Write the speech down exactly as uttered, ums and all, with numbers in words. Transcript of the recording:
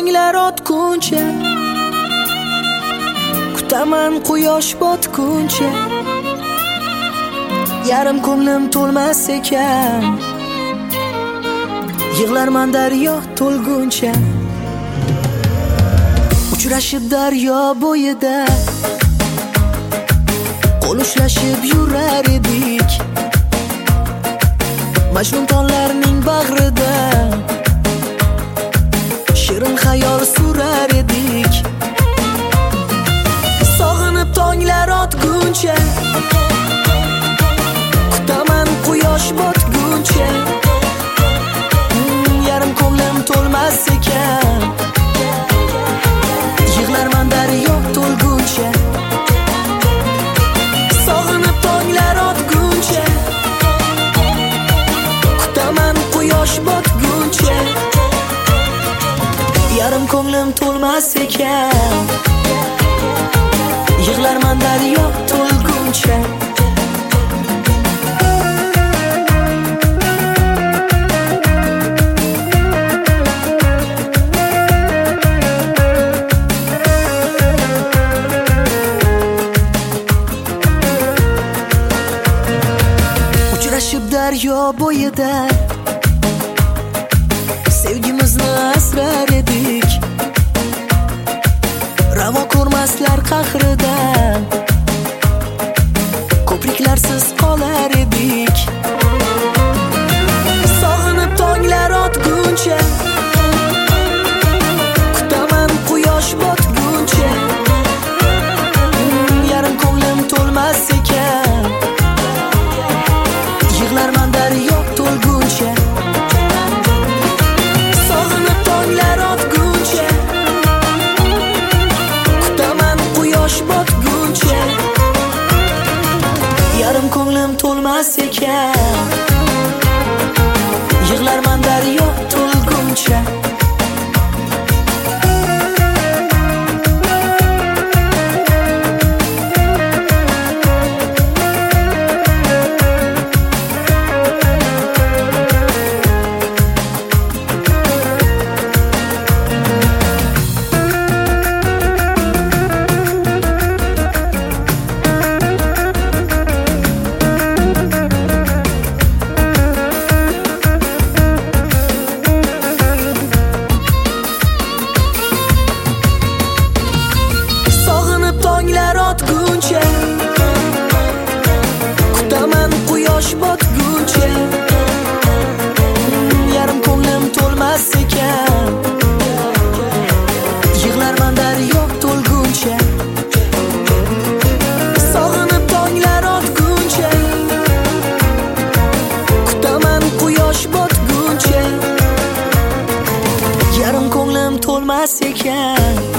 tonglar otguncha, kutaman quyosh botguncha. Yarim ko'nglim to'lmas ekan, yig'larman daryo to'lguncha. Uchrashib daryo bo'yida, qo'l ushlashib yurar edik. Majnun tonglarning bag'rida shirin xayol surar edik. Sog'inib tonglar otguncha, kutaman quyosh botguncha. Yarim ko'nglim to'lmas ekan, yig'larman daryo to'lguncha. Sog'inib tonglar otguncha, kutaman quyosh botguncha. Yarim ko'nglim to'lmas ekan, yig'larman daryo to'lguncha. Uchrashib daryo bo'yida sevgimizni asrar edik. Ravo ko'rmaslar qahridan ko'priklarsiz qolar edik. Sog'inib tonglar otguncha, kutaman quyosh botguncha. Yarim ko'nglim to'lmas ekan, yig'larman daryo to'lguncha. Sog'inib tonglar otguncha, kutaman quyosh botguncha. Yarim ko'nglim to'lmas ekan, yig'larman daryo to'lguncha. Kutaman quyosh botguncha. Yarim ko'nglim to'lmas ekan, yig'larman daryo to'lguncha. Sog'inib tonglar otguncha, kutaman quyosh botguncha. Yarim ko'nglim to'lmas ekan,